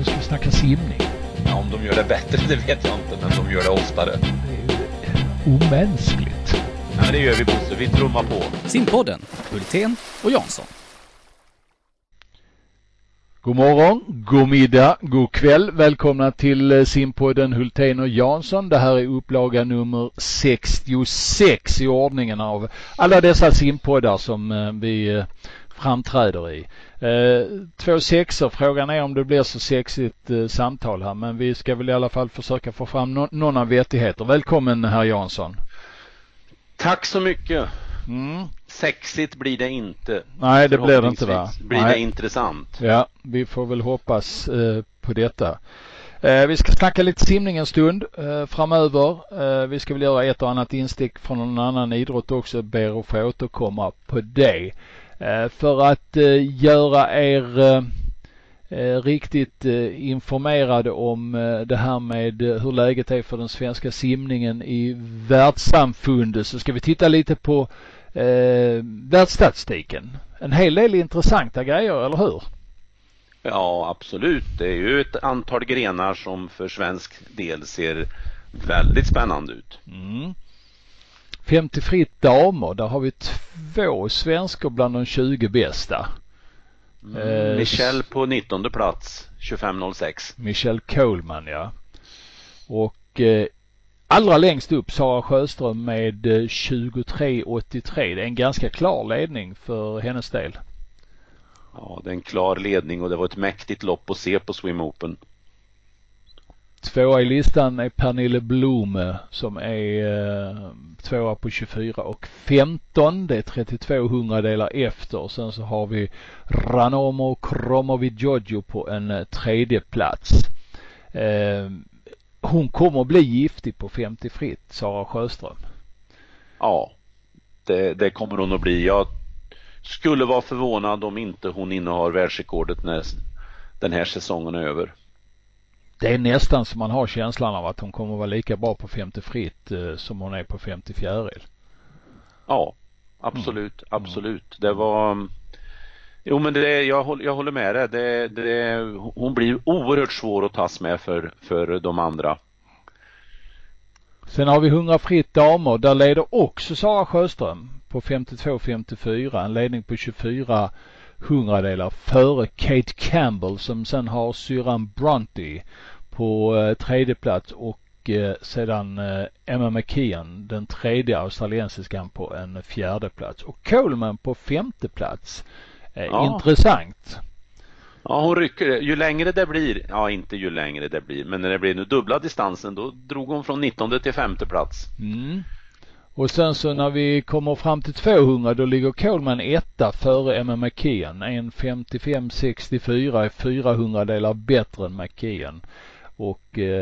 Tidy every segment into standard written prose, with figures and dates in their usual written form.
Nu ska vi snacka simning. Ja, om de gör det bättre, det vet jag inte, men de gör det oftare. Det är ju omänskligt. Ja, men det gör vi, Bosse. Vi trummar på. Simpodden, Hultén och Jansson. God morgon, god middag, god kväll. Välkomna till Simpodden Hultén och Jansson. Det här är upplaga nummer 66 i ordningen av alla dessa simpoddar som vi framträder i. 2 sexor. Frågan är om det blir så sexigt samtal här, men vi ska väl i alla fall försöka få fram någon av vettigheter. Välkommen herr Jansson. Tack så mycket. Sexigt blir det inte. Nej, det blir det inte, va? Blir Nej. Det intressant. Ja, vi får väl hoppas på detta. Vi ska snacka lite simning en stund framöver. Vi ska väl göra ett och annat instick från någon annan idrott också. Ber att få återkomma på det. För att göra er riktigt informerade om det här med hur läget är för den svenska simningen i världssamfundet, så ska vi titta lite på världsstatistiken. En hel del intressanta grejer, eller hur? Ja, absolut. Det är ju ett antal grenar som för svensk del ser väldigt spännande ut. 50 fritt damer, där har vi 2 svenskor bland de 20 bästa. Michelle på 19:e plats, 25.06. Michelle Coleman, ja. Och allra längst upp Sara Sjöström med 23.83. Det är en ganska klar ledning för hennes del. Ja, det är en klar ledning och det var ett mäktigt lopp att se på Swim Open. 2 i listan är Pernille Blome som är 2 på 24.15. Det är 32 hundradelar efter. Sen så har vi Ranomo Kromowidjojo på en 3:e plats. Hon kommer bli giftig på 50 fritt, Sara Sjöström. Ja, det kommer hon att bli. Jag skulle vara förvånad om inte hon innehar världsrekordet när den här säsongen är över. Det är nästan som man har känslan av att hon kommer vara lika bra på 50 fritt som hon är på 50 fjäril. Ja, absolut, absolut. Det var... Jo, men jag håller med dig. Hon blir oerhört svår att tas med för de andra. Sen har vi 100 fritt damer. Där leder också Sara Sjöström på 52-54. En ledning på 24 hundradelar före Kate Campbell, som sen har syrran Bronte på 3:e plats, och sedan Emma McKeon, den 3:e australiensiskan, på en 4:e plats. Och Coleman på 5:e plats. Intressant. Ja, hon rycker. Ju längre det blir, ja, inte ju längre det blir, men när det blir nu dubbla distansen, då drog hon från 19:e till 5:e plats. Och sen så när vi kommer fram till 200, då ligger Coleman 1:a före Emma McKeon. 1:55,64 är 400-delar bättre än McKeon. Och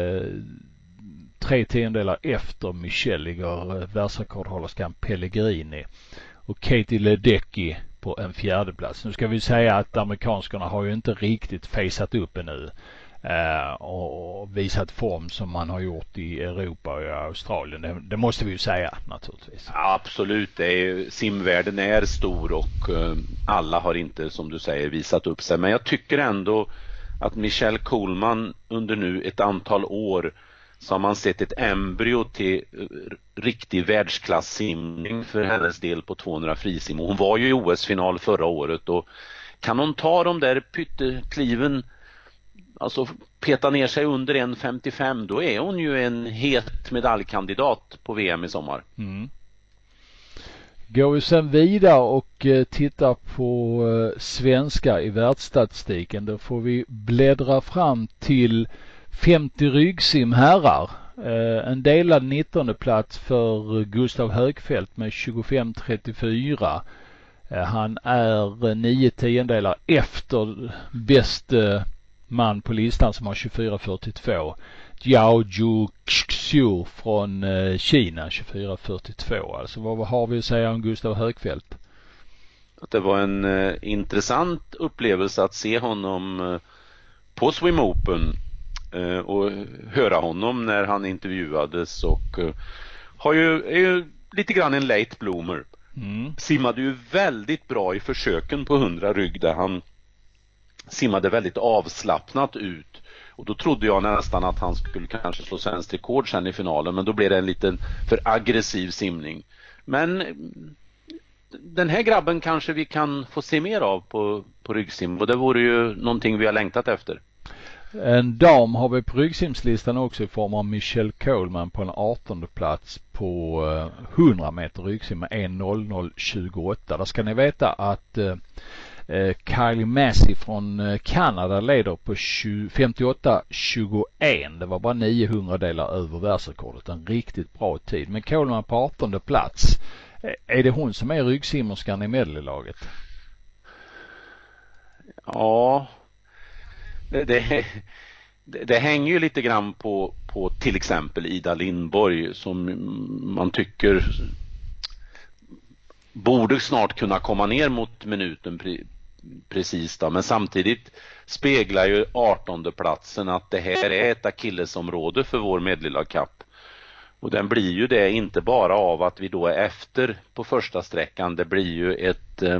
3/10 efter Michelle ligger världsrekordhållerskan Pellegrini. Och Katie Ledecky på en 4:e plats. Nu ska vi säga att amerikanskarna har ju inte riktigt faceat upp ännu och visat form som man har gjort i Europa och i Australien. Det måste vi ju säga naturligtvis. Ja, absolut. Simvärlden är stor och alla har inte, som du säger, visat upp sig. Men jag tycker ändå att Michelle Coleman under nu ett antal år, så har man sett ett embryo till riktig världsklass-simning för hennes del på 200 frisim. Hon var ju i OS-final förra året, och kan hon ta de där pyttekliven, alltså peta ner sig under 1:55, då är hon ju en het medaljkandidat på VM i sommar. Går vi sen vidare och tittar på svenska i världsstatistiken, då får vi bläddra fram till 50 ryggsim herrar. En delad 19:e plats för Gustav Högfeldt med 25.34. Han är 9/10 efter bäste man på listan som har 24.42. Jiao Zhu Xiu från Kina 24.42. Alltså vad har vi att säga om Gustav Högfeldt? Att det var en intressant upplevelse att se honom på Swim Open och höra honom när han intervjuades, och är ju lite grann en late bloomer. Simmade ju väldigt bra i försöken på 100 rygg, där han simmade väldigt avslappnat ut. Och då trodde jag nästan att han skulle kanske slå svenskt rekord sen i finalen, men då blev det en liten för aggressiv simning. Men den här grabben kanske vi kan få se mer av på ryggsim, och det vore ju någonting vi har längtat efter. En dam har vi på ryggsimslistan också i form av Michelle Coleman på en 18:e plats på 100 meter ryggsim med 1:00,28. Där ska ni veta att Kylie Massey från Kanada leder på 58:21. Det var bara 900 delar över världsrekordet. En riktigt bra tid. Men Coleman på 18:e plats. Är det hon som är ryggsimmerskan i medelelaget? Ja, det hänger ju lite grann på till exempel Ida Lindborg, som man tycker borde snart kunna komma ner mot minuten precis då. Men samtidigt speglar ju 18:e platsen att det här är ett akillesområde för vår medelelagkapp. Och den blir ju det inte bara av att vi då är efter på första sträckan. Det blir ju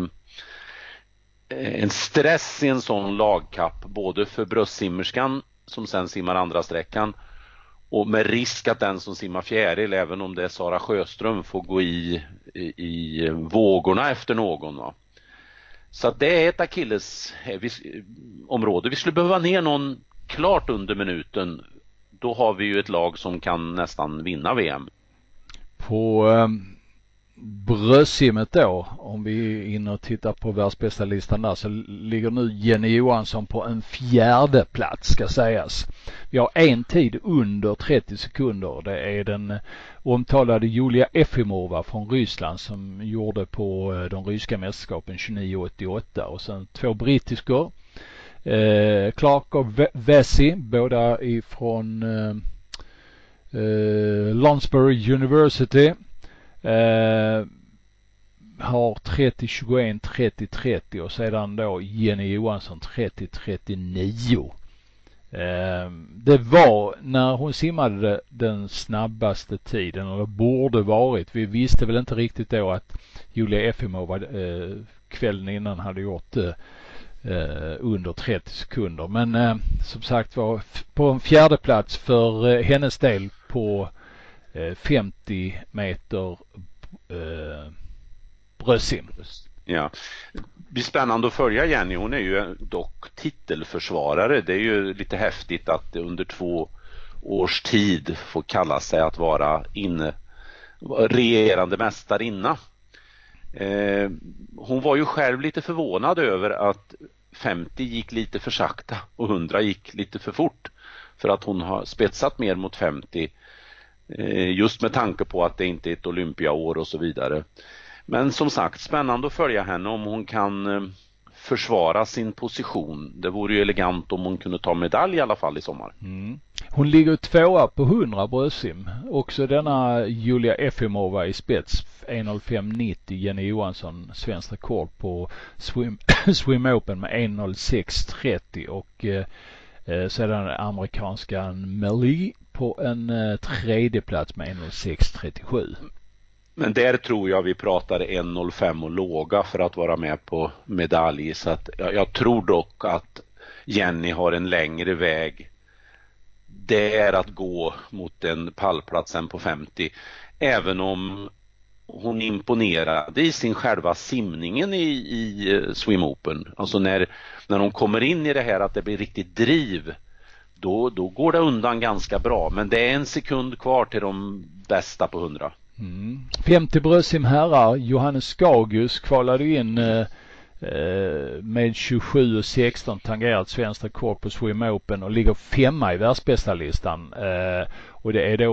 en stress i en sån lagkapp, både för bröstsimmerskan som sen simmar andra sträckan, och med risk att den som simmar fjäril, även om det är Sara Sjöström, får gå i vågorna efter någon. Va? Så att det är ett akillesområde. Vi skulle behöva ner någon klart under minuten. Då har vi ju ett lag som kan nästan vinna VM. På bröstsimmet då, om vi är inne och tittar på världsbästa listan där, så ligger nu Jenny Johansson på en 4:e plats ska sägas. Vi har en tid under 30 sekunder. Det är den omtalade Julia Efimova från Ryssland som gjorde på de ryska mästerskapen 29:88, och sen två brittiskor, Clark och Vesey, båda ifrån Loughborough University, har 30:21, 30:30, och sedan då Jenny Johansson 30:39. Det var när hon simmade den snabbaste tiden, och det borde varit, vi visste väl inte riktigt då att Julia Efimova kvällen innan hade gjort under 30 sekunder. Men som sagt var på en 4:e plats för hennes del på 50 meter bröstsim. Ja, det blir spännande att följa Jenny. Hon är ju dock titelförsvarare. Det är ju lite häftigt att under 2 års tid få kalla sig att vara regerande mästarinna. Hon var ju själv lite förvånad över att 50 gick lite för sakta och 100 gick lite för fort, för att hon har spetsat mer mot 50 just med tanke på att det inte är ett olympiaår och så vidare. Men som sagt, spännande att följa henne om hon kan försvara sin position. Det vore ju elegant om hon kunde ta medalj i alla fall i sommar. Hon ligger 2:a på 100 bröstsim. Också denna Julia Efimova i spets, 1:05,90. Jenny Johansson svensk rekord på Swim Open med 1:06,30, och sedan amerikanskan Melly på en 3:e plats med 1:06,37. Men där tror jag vi pratar 1:05 och låga för att vara med på medalj. Så att jag tror dock att Jenny har en längre väg. Det är att gå mot en pallplats än på 50. Även om hon imponerade i sin själva simningen i Swim Open. Alltså när hon kommer in i det här att det blir riktigt driv, då går det undan ganska bra. Men det är 1 sekund kvar till de bästa på 100. 50 bröstsim herrar. Johannes Skagius kvalade in med 27:16, tangerat svenskt rekord på Swim Open och ligger 5:a i världsbästa listan. Och det är då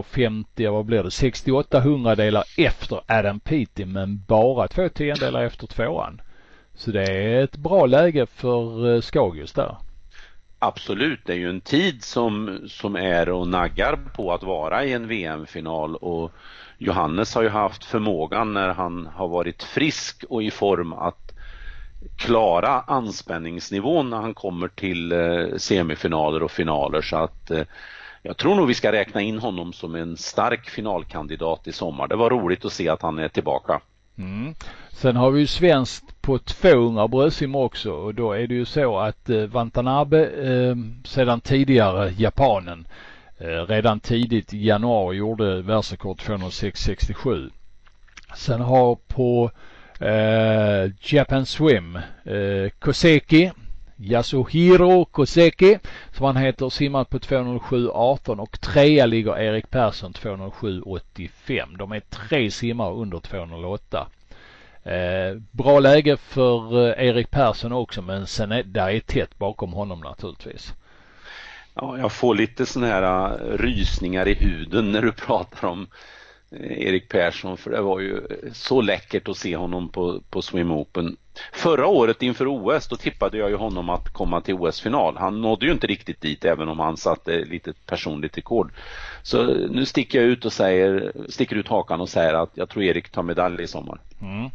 68 hundradelar efter Adam Peaty, men bara 2 tiendelar efter 2:an. Så det är ett bra läge för Skagius där. Absolut, det är ju en tid som är och naggar på att vara i en VM-final, och Johannes har ju haft förmågan när han har varit frisk och i form att klara anspänningsnivån när han kommer till semifinaler och finaler, så att jag tror nog vi ska räkna in honom som en stark finalkandidat i sommar. Det var roligt att se att han är tillbaka. Mm. Sen har vi ju svenskt på 200 bröstsim också, och då är det ju så att Watanabe sedan tidigare japanen redan tidigt i januari gjorde världsrekord 206,67. Sen har på Japan Swim Koseki, Yasuhiro Koseki som han heter, simmat på 207,18, och trea ligger Erik Persson 207,85. De är 3 simmare under 208. Bra läge för Erik Persson också, men sen där är tätt bakom honom naturligtvis. Ja, jag får lite såna här rysningar i huden när du pratar om Erik Persson, för det var ju så läckert att se honom på Swim Open. Förra året inför OS då tippade jag ju honom att komma till OS-final. Han nådde ju inte riktigt dit, även om han satte lite personligt rekord. Så nu sticker ut hakan och säger att jag tror Erik tar medalj i sommar. Mm.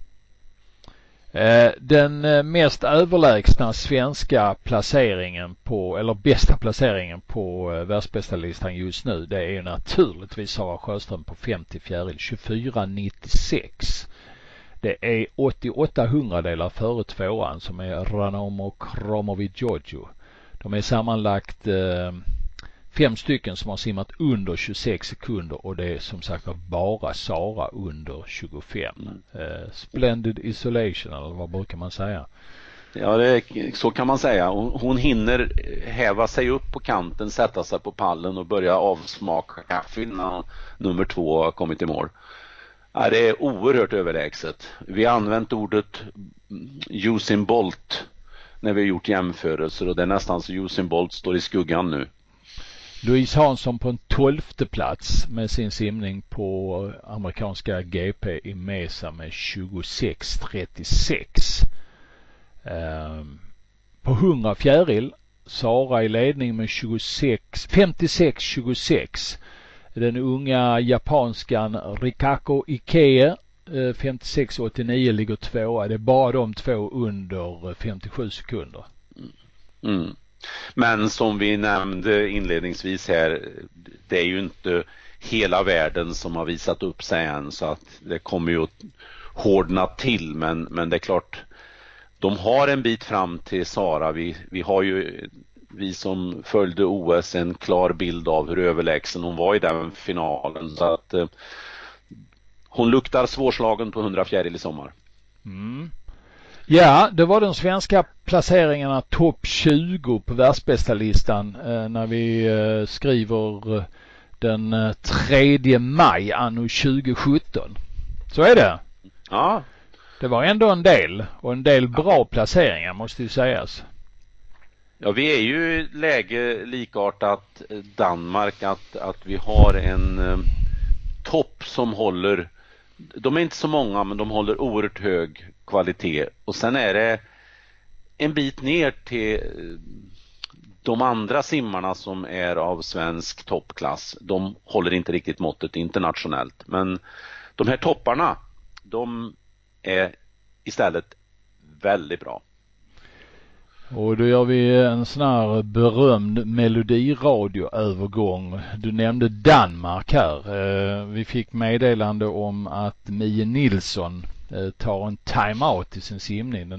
Den mest överlägsna svenska placeringen på, eller bästa placeringen på världsbästalistan just nu, det är ju naturligtvis Sara Sjöström på 50 fjäril, 24,96. Det är 88 hundradelar före tvåan som är Ranomo Kromowidjojo. De är sammanlagt 5 stycken som har simmat under 26 sekunder, och det är som sagt bara Sara under 25. Splendid isolation, eller vad brukar man säga? Ja, så kan man säga. Hon hinner häva sig upp på kanten, sätta sig på pallen och börja avsmaka kaffe innan nummer 2 har kommit i mål. Ja, det är oerhört överlägset. Vi har använt ordet Usain Bolt när vi har gjort jämförelser, och det är nästan så Usain Bolt står i skuggan nu. Louise Hansson på en 12:e plats med sin simning på amerikanska GP i Mesa med 26,36. På 100 fjäril Sara i ledning med 56,26. Den unga japanskan Rikako Ikea 56,89 ligger tvåa. Det är bara de två under 57 sekunder. Mm. Men som vi nämnde inledningsvis här, det är ju inte hela världen som har visat upp sig än, så att det kommer ju att hårdna till, men det är klart, de har en bit fram till Sara. Vi har ju, vi som följde OS, en klar bild av hur överlägsen hon var i den finalen, så att hon luktar svårslagen på 100 fjäril i sommar. Mm. Ja, det var de svenska placeringarna topp 20 på världsbästalistan när vi skriver den 3 maj anno 2017. Så är det. Ja. Det var ändå en del, och en del bra placeringar måste ju sägas. Ja, vi är ju i läge likartat Danmark, att vi har en topp som håller, de är inte så många, men de håller oerhört hög kvalitet, och sen är det en bit ner till de andra simmarna som är av svensk toppklass. De håller inte riktigt måttet internationellt, men de här topparna, de är istället väldigt bra. Och då gör vi en sån här berömd melodiradioövergång. Du nämnde Danmark här. Vi fick meddelande om att Mie Nilsson tar en timeout i sin simning.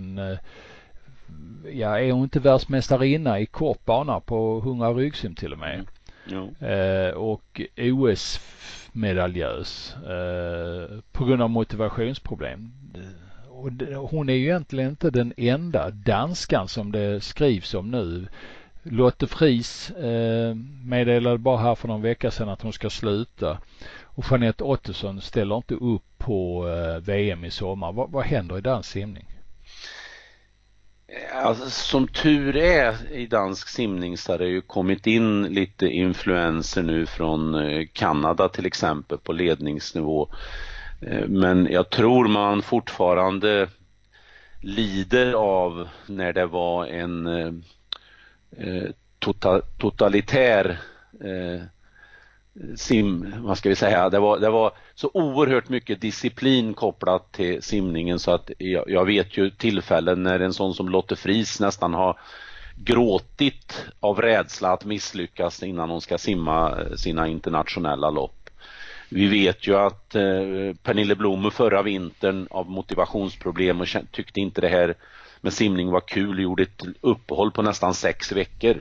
Är hon inte världsmästarinna i kortbana på 100 ryggsim till och med? Och OS-medaljös på grund av motivationsproblem. Och hon är ju egentligen inte den enda danskan som det skrivs om nu. Lotte Friis meddelade bara här för någon vecka sedan att hon ska sluta. Och Jeanette Ottosson ställer inte upp på VM i sommar. Vad händer i dansk simning? Alltså, som tur är i dansk simning så har det ju kommit in lite influenser nu från Kanada till exempel på ledningsnivå. Men jag tror man fortfarande lider av när det var en totalitär vad ska vi säga, det var så oerhört mycket disciplin kopplat till simningen, så att jag vet ju tillfällen när en sån som Lotte Friis nästan har gråtit av rädsla att misslyckas innan hon ska simma sina internationella lopp. Vi vet ju att Pernille Blom förra vintern av motivationsproblem och tyckte inte det här med simning var kul, gjorde ett uppehåll på nästan 6 veckor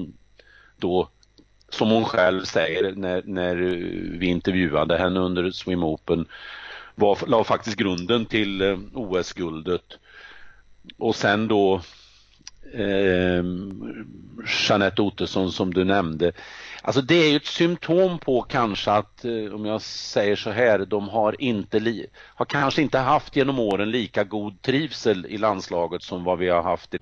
som hon själv säger när vi intervjuade henne under Swim Open la faktiskt grunden till OS-guldet. Och sen då Jeanette Ottesson som du nämnde. Alltså det är ju ett symptom på kanske att, om jag säger så här, de har kanske inte haft genom åren lika god trivsel i landslaget som vad vi har haft i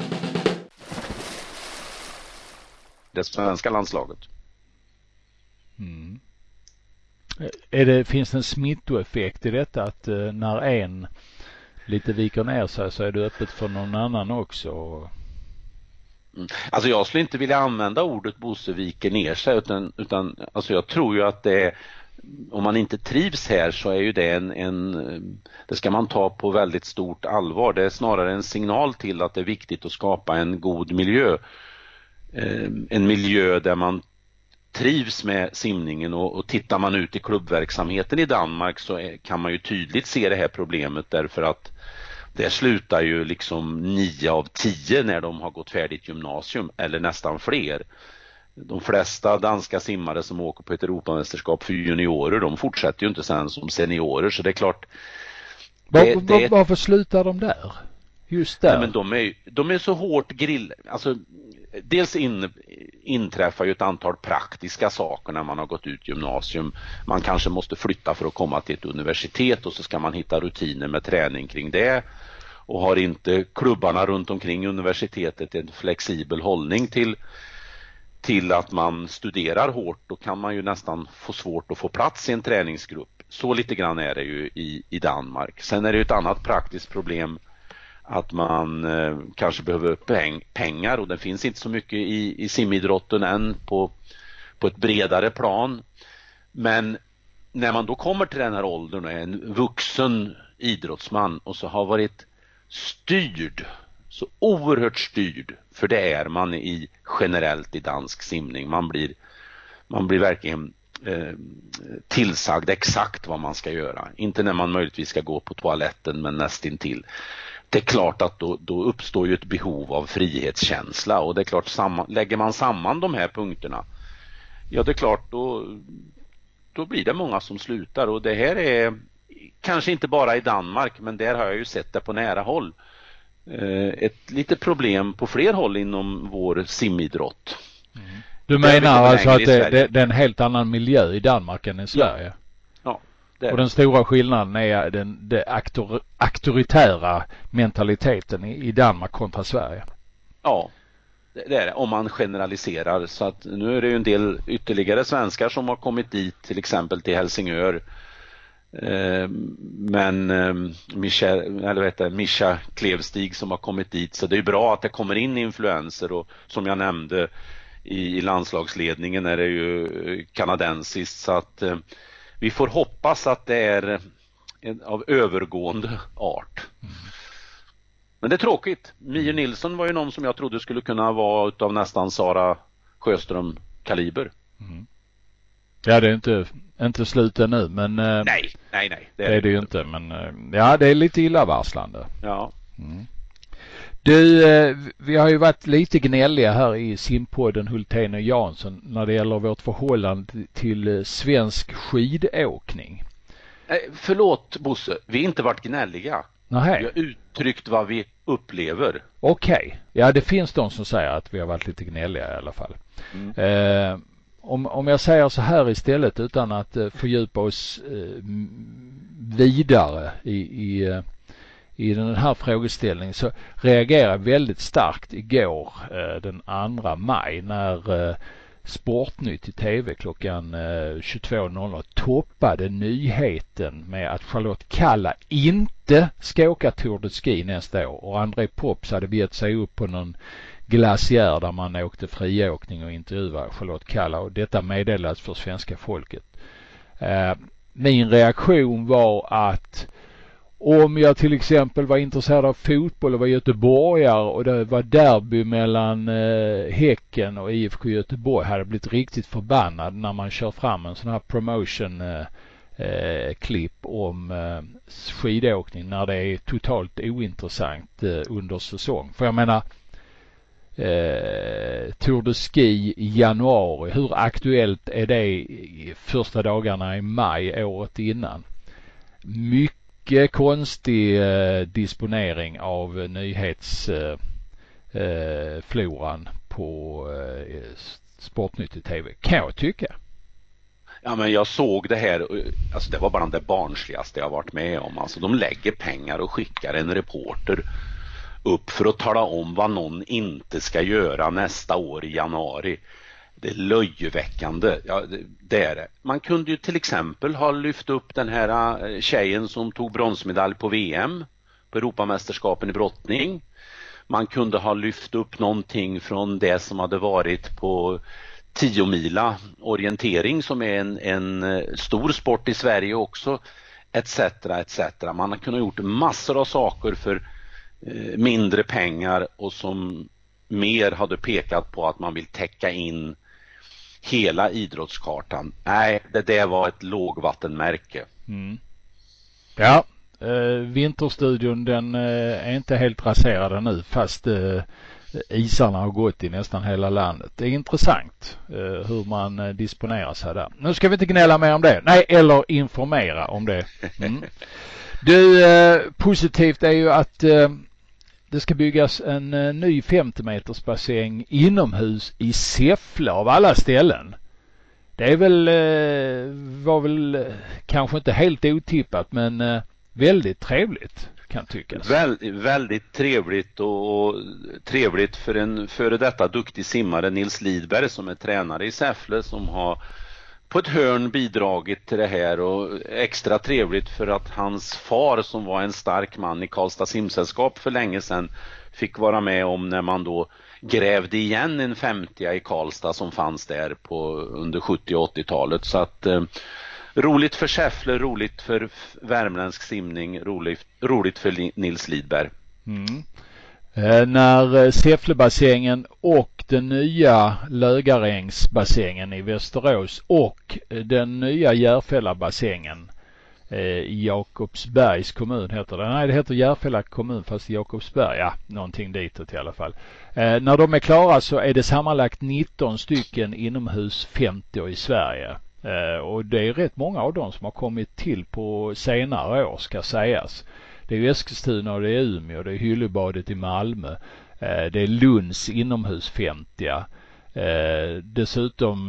det svenska landslaget. Mm. Finns det en smittoeffekt i detta att när en lite viker ner sig så är det öppet för någon annan också? Alltså jag skulle inte vilja använda ordet Bosse viker ner sig utan alltså jag tror ju att det är, om man inte trivs här så är ju det det ska man ta på väldigt stort allvar. Det är snarare en signal till att det är viktigt att skapa en god miljö. En miljö där man trivs med simningen och tittar man ut i klubbverksamheten i Danmark så kan man ju tydligt se det här problemet därför att det slutar ju liksom 9 av 10 när de har gått färdigt gymnasium eller nästan fler. De flesta danska simmare som åker på ett Europamästerskap för juniorer, de fortsätter ju inte sen som seniorer, så det är klart. Varför slutar de där? Just där. Nej, men de är så hårt alltså dels inträffar ju ett antal praktiska saker när man har gått ut gymnasium. Man kanske måste flytta för att komma till ett universitet och så ska man hitta rutiner med träning kring det. Och har inte klubbarna runt omkring universitetet en flexibel hållning till att man studerar hårt, då kan man ju nästan få svårt att få plats i en träningsgrupp. Så lite grann är det ju i Danmark. Sen är det ju ett annat praktiskt problem att man kanske behöver pengar, och det finns inte så mycket i simidrotten än på ett bredare plan. Men när man då kommer till den här åldern och är en vuxen idrottsman och så har varit så oerhört styrd, för det är man generellt i dansk simning. Man blir verkligen tillsagd exakt vad man ska göra. Inte när man möjligtvis ska gå på toaletten, men nästintill. Det är klart att då uppstår ju ett behov av frihetskänsla, och det är klart, lägger man samman de här punkterna, ja det är klart då blir det många som slutar. Och det här är kanske inte bara i Danmark, men där har jag ju sett det på nära håll. Ett litet problem på fler håll inom vår simidrott. Du menar alltså att det är en helt annan miljö i Danmark än i Sverige? Ja. Och den stora skillnaden är den auktoritära mentaliteten i Danmark kontra Sverige? Ja. Det är det, om man generaliserar. Så att nu är det ju en del ytterligare svenskar som har kommit dit, till exempel till Helsingör. Men Mischa Klevstig som har kommit dit, så det är bra att det kommer in influenser, och som jag nämnde i landslagsledningen är det ju kanadensiskt, så att vi får hoppas att det är av övergående art. Men det är tråkigt. Mie Nilsson var ju någon som jag trodde skulle kunna vara utav nästan Sara Sjöström kaliber. Ja, det är inte slut ännu, men nej. Det är det ju inte, men ja, det är lite illavarslande. Ja. Du, vi har ju varit lite gnälliga här i simpodden Hultén och Jansson när det gäller vårt förhållande till svensk skidåkning. Förlåt Bosse, vi har inte varit gnälliga. Nähä. Vi har uttryckt vad vi upplever. Okej. Ja, det finns de som säger att vi har varit lite gnälliga i alla fall. Om jag säger så här istället, utan att fördjupa oss vidare i den här frågeställningen, så reagerade jag väldigt starkt igår den 2 maj när Sportnytt i TV klockan 22.00 toppade nyheten med att Charlotte Kalla inte ska åka Tour de Ski nästa år, och André Pops hade begett sig upp på någon glaciär där man åkte friåkning och intervjuade Charlotte Kalla, och detta meddelades för svenska folket. Min reaktion var att om jag till exempel var intresserad av fotboll och var göteborgare och det var derby mellan Häcken och IFK Göteborg, hade jag blivit riktigt förbannad när man kör fram en sån här promotion klipp om skidåkning när det är totalt ointressant under säsong. För jag menar, Tour de Ski i januari, hur aktuellt är det i första dagarna i maj året innan? Mycket konstig disponering av nyhetsfloran på Sportnytt i TV, kan jag tycka. Ja, men jag såg det här, alltså det var bara det barnsligaste jag varit med om. Alltså de lägger pengar och skickar en reporter upp för att tala om vad någon inte ska göra nästa år i januari. Det är löjeväckande. Ja, det är det. Man kunde ju till exempel ha lyft upp den här tjejen som tog bronsmedalj på VM, på Europamästerskapen i brottning. Man kunde ha lyft upp någonting från det som hade varit på 10-mila orientering, som är en stor sport i Sverige också, etc. etc. Man har kunnat gjort massor av saker för mindre pengar och som mer hade pekat på att man vill täcka in hela idrottskartan. Nej, det var ett lågvattenmärke. Mm. Ja, Vinterstudion den är inte helt raserad nu, fast isarna har gått i nästan hela landet. Det är intressant hur man disponerar sig där. Nu ska vi inte gnälla mer om det. Nej, eller informera om det. Mm. Positivt är ju att det ska byggas en ny 50 meters bassäng inomhus i Säffle av alla ställen. Det är väl, var väl kanske inte helt otippat, men väldigt trevligt kan tyckas. Väldigt trevligt, och trevligt för en före detta duktig simmare, Nils Lidberg, som är tränare i Säffle, som har på ett hörn bidragit till det här, och extra trevligt för att hans far, som var en stark man i Karlstad simsällskap för länge sedan, fick vara med om när man då grävde igen en 50 i Karlstad som fanns där under 70- och 80-talet. Så att roligt för Säffle, roligt för värmländsk simning, roligt för Nils Lidberg. Mm. När Säfflebassängen och den nya Lögarängsbassängen i Västerås och den nya Järfällabassängen i Jakobsbergs kommun heter det. Nej, det heter Järfälla kommun fast Jakobsberg. Ja, någonting ditåt i alla fall. När de är klara så är det sammanlagt 19 stycken inomhus 50 i Sverige. Och det är rätt många av dem som har kommit till på senare år, ska sägas. Det är ju Eskilstuna och det är Umeå, det är Hyllebadet i Malmö, det är Lunds inomhus 50. Dessutom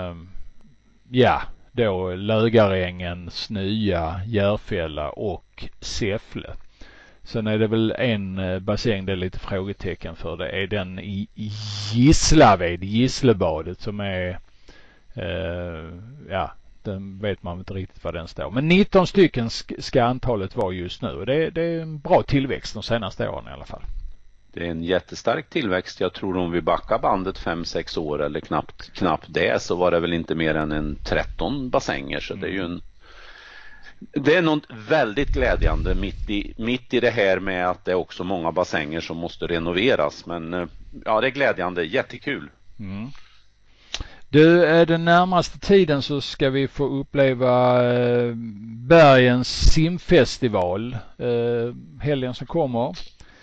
då Lögarängens nya, Järfälla och Säffle. Sen är det väl en bassäng det är lite frågetecken för. Det är den i Gislaved, Gislebadet, som är den vet man inte riktigt vad den står. Men 19 stycken ska antalet vara just nu. Och det är en bra tillväxt de senaste åren i alla fall. Det är en jättestark tillväxt. Jag tror om vi backar bandet 5-6 år eller knappt det, så var det väl inte mer än en 13 bassänger. Så det är ju det är något väldigt glädjande mitt i det här med att det är också många bassänger som måste renoveras. Men ja, det är glädjande. Jättekul. Mm. Den närmaste tiden så ska vi få uppleva Bergens simfestival helgen som kommer.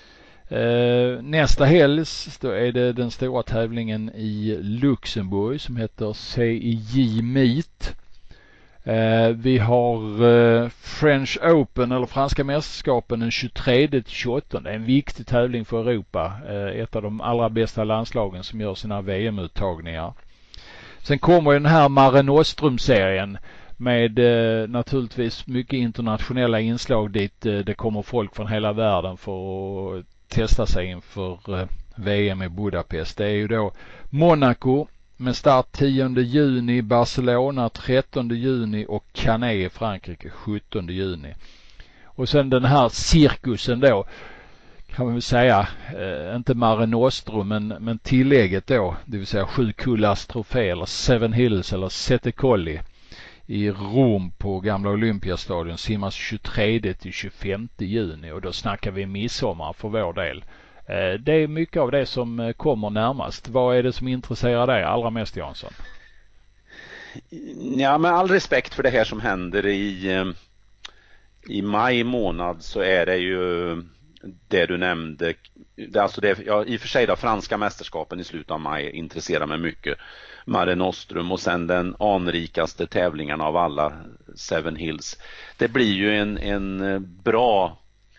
Nästa helg då är det den stora tävlingen i Luxemburg som heter CIJ Meet. Vi har French Open eller franska mästerskapen den 23-28. Det är en viktig tävling för Europa. Ett av de allra bästa landslagen som gör sina VM-uttagningar. Sen kommer den här Mare Nostrum-serien med naturligtvis mycket internationella inslag dit det kommer folk från hela världen för att testa sig inför VM i Budapest. Det är ju då Monaco med start 10 juni, Barcelona 13 juni och Cannes i Frankrike 17 juni. Och sen den här cirkusen då, kan man väl säga, inte Mare Nostrum men tillägget då, det vill säga 7 kullars trofé eller Seven Hills eller Sette Colli i Rom på gamla Olympiastadion simmas 23 till 25 juni och då snackar vi midsommar för vår del. Det är mycket av det som kommer närmast. Vad är det som intresserar dig allra mest, Jansson? Ja, med all respekt för det här som händer i maj månad, så är det ju det du nämnde. Alltså det, ja, i och för sig då, franska mästerskapen i slutet av maj intresserar mig mycket. Mare Nostrum och sen den anrikaste tävlingarna av alla, Seven Hills. Det blir ju en bra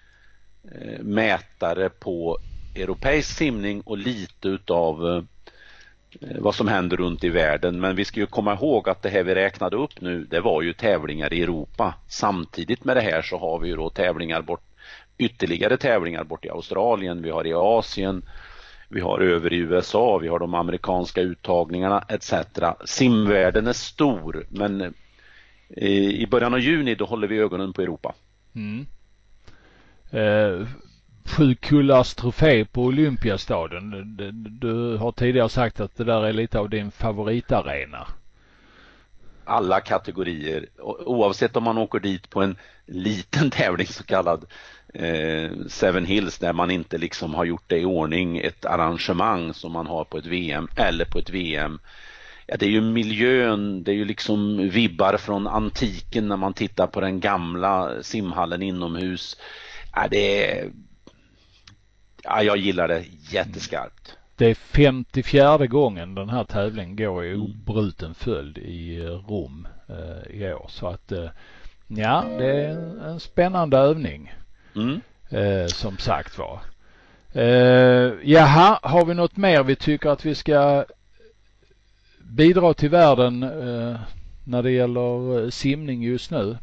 mätare på europeisk simning och lite utav vad som händer runt i världen. Men vi ska ju komma ihåg att det här vi räknade upp nu, det var ju tävlingar i Europa. Samtidigt med det här så har vi ju då ytterligare tävlingar bort i Australien, vi har i Asien, vi har över i USA, vi har de amerikanska uttagningarna etc. Simvärlden är stor, men i början av juni då håller vi ögonen på Europa. 7 kullars trofé på Olympiastadion. Du har tidigare sagt att det där är lite av din favoritarena. Alla kategorier, oavsett om man åker dit på en liten tävling så kallad Seven Hills, där man inte liksom har gjort det i ordning, ett arrangemang som man har på ett VM eller på ett VM. Ja, det är ju miljön, det är ju liksom vibbar från antiken när man tittar på den gamla simhallen inomhus. Jag gillar det jätteskarpt. Det är 54:e gången den här tävlingen går i obruten följd i Rom i år. Så att ja, det är en spännande övning. Som sagt var. Jaha, har vi något mer vi tycker att vi ska bidra till världen när det gäller simning just nu?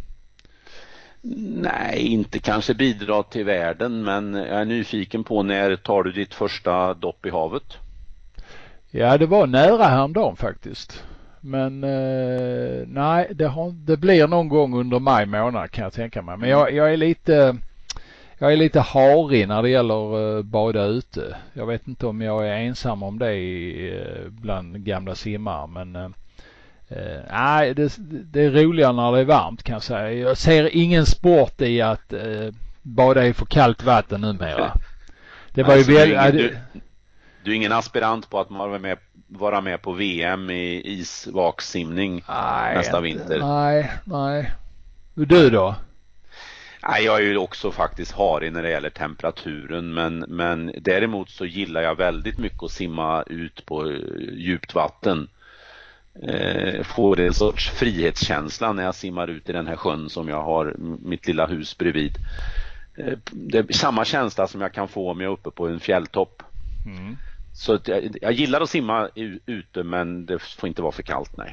Nej, inte kanske bidra till världen, men jag är nyfiken på, när tar du ditt första dopp i havet? Ja, det var nära häromdagen faktiskt. Men nej, det blir någon gång under maj månad kan jag tänka mig. Men jag är lite harig när det gäller bada ute. Jag vet inte om jag är ensam om det bland gamla simmare, men nej, det är roligare när det är varmt kan jag säga. Jag ser ingen sport i att bada i för kallt vatten numera. Det var alltså, ju du är ingen aspirant på att vara med på VM i isvaksimning nästa vinter? Nej. Du då? Nej, jag är ju också faktiskt harig när det gäller temperaturen, men däremot så gillar jag väldigt mycket att simma ut på djupt vatten. Får en sorts frihetskänsla när jag simmar ut i den här sjön som jag har mitt lilla hus bredvid. Det är samma känsla som jag kan få om jag är uppe på en fjälltopp. Så jag gillar att simma ute, men det får inte vara för kallt, nej.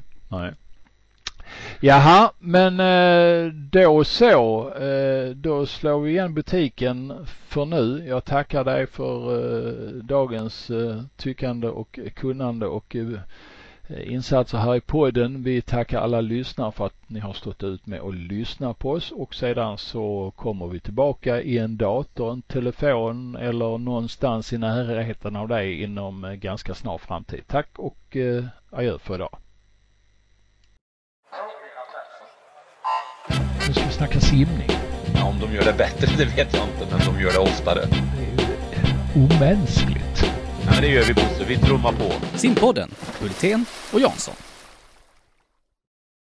Jaha, men då slår vi igen butiken för nu. Jag tackar dig för dagens tyckande och kunnande och insatser här i podden. Vi tackar alla lyssnare för att ni har stått ut med att lyssna på oss, och sedan så kommer vi tillbaka i en dator, en telefon eller någonstans i närheten av dig inom ganska snar framtid. Tack och adjö för idag. Nu ska vi snacka simning. Ja, om de gör det bättre, det vet jag inte, men de gör det oftare. Det är omänskligt. Ja, det gör vi, Bosse. Vi trummar på. Simpodden, Hultén och Jansson.